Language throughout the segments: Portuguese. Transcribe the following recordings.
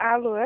Alô?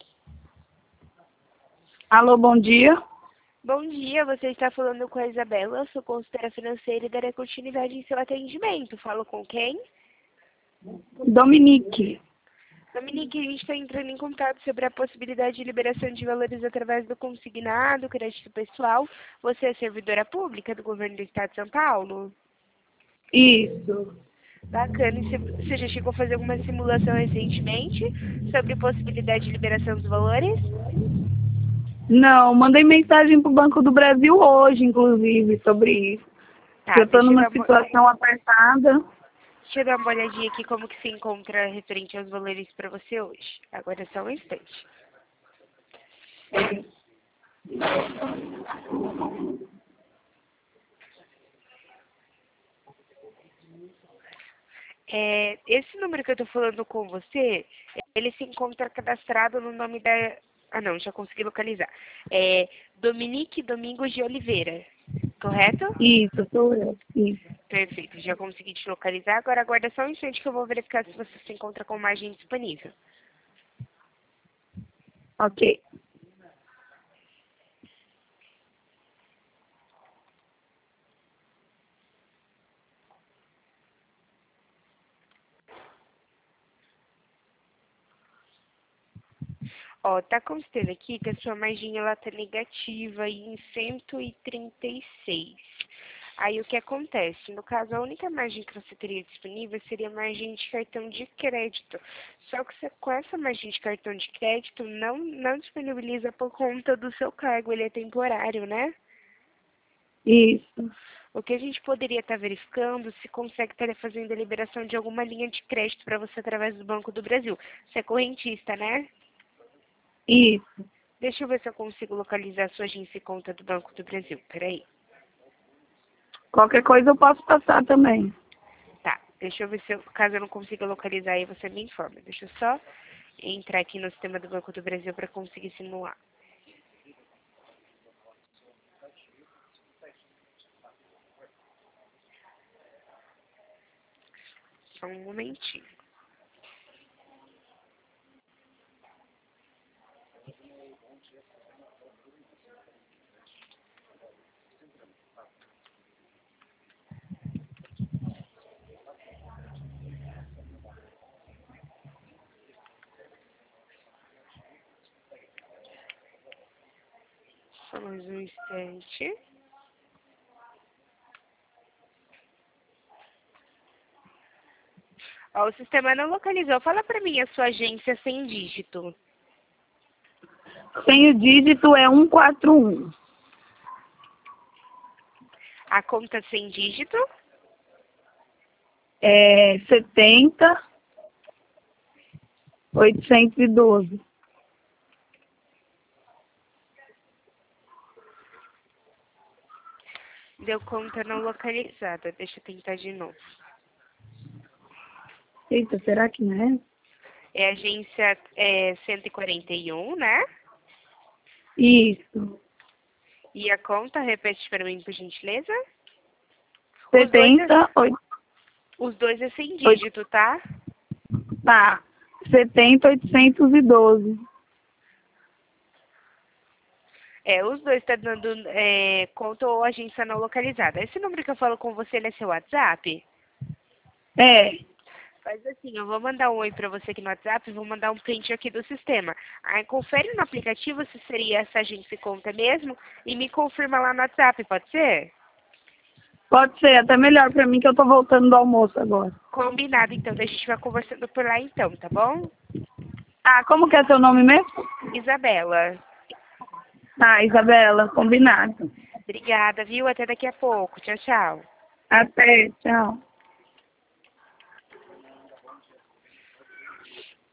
Alô, bom dia. Bom dia, você está falando com a Isabela, eu sou consultora financeira e darei continuidade em seu atendimento. Falo com quem? Dominique. Dominique, a gente está entrando em contato sobre a possibilidade de liberação de valores através do consignado, crédito pessoal. Você é servidora pública do governo do estado de São Paulo? Isso. Bacana. E você já chegou a fazer alguma simulação recentemente sobre possibilidade de liberação dos valores? Não, mandei mensagem pro Banco do Brasil hoje, inclusive, sobre isso. Que Tá, eu tô numa situação apertada. deixa eu dar uma olhadinha aqui como que se encontra referente aos valores para você hoje. Agora é só um instante. Esse número que eu estou falando com você, ele se encontra cadastrado no nome da... Ah, não, já consegui localizar. É Dominique Domingos de Oliveira, correto? Isso, sou eu. Isso. Perfeito, já consegui te localizar. Agora aguarda só um instante que eu vou verificar se você se encontra com margem disponível. Ok. Ó, tá constando aqui que a sua margem ela tá negativa aí em 136. Aí o que acontece? No caso, a única margem que você teria disponível seria a margem de cartão de crédito. Só que você, com essa margem de cartão de crédito não disponibiliza por conta do seu cargo, ele é temporário, né? Isso. O que a gente poderia estar verificando se consegue estar fazendo a liberação de alguma linha de crédito para você através do Banco do Brasil. Você é correntista, né? Isso. Deixa eu ver se eu consigo localizar a sua agência e conta do Banco do Brasil. Peraí. Qualquer coisa eu posso passar também. Tá, deixa eu ver se eu, caso eu não consiga localizar aí, você me informa. Deixa eu só entrar aqui no sistema do Banco do Brasil para conseguir simular. Só um momentinho. Só mais um instante. Ó, o sistema não localizou. Fala para mim a sua agência sem dígito. Sem o dígito é 141. A conta sem dígito? É 70-812. Deu conta não localizada. Deixa eu tentar de novo. Eita, será que não é? É a agência 141, né? Isso. E a conta, repete para mim, por gentileza. Os dois é, 70, os dois é sem dígito, tá? tá. 70-812. Os dois tá dando conta ou agência não localizada. Esse número que eu falo com você, ele é seu WhatsApp? É. Faz assim, eu vou mandar um oi pra você aqui no WhatsApp e vou mandar um print aqui do sistema. Aí confere no aplicativo se seria essa agência e conta mesmo e me confirma lá no WhatsApp, pode ser? Pode ser, até melhor pra mim que eu tô voltando do almoço agora. Combinado, então. A gente vai conversando por lá então, tá bom? Ah, como que é seu nome mesmo? Isabela, Ah, Isabela, combinado. obrigada, viu? Até daqui a pouco. Tchau, tchau. Até, tchau.